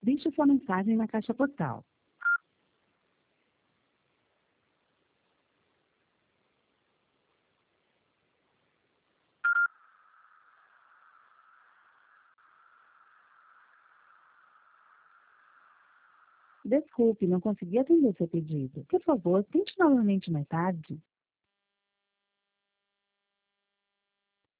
Deixe sua mensagem na caixa postal. Desculpe, não consegui atender seu pedido. Por favor, tente novamente mais tarde.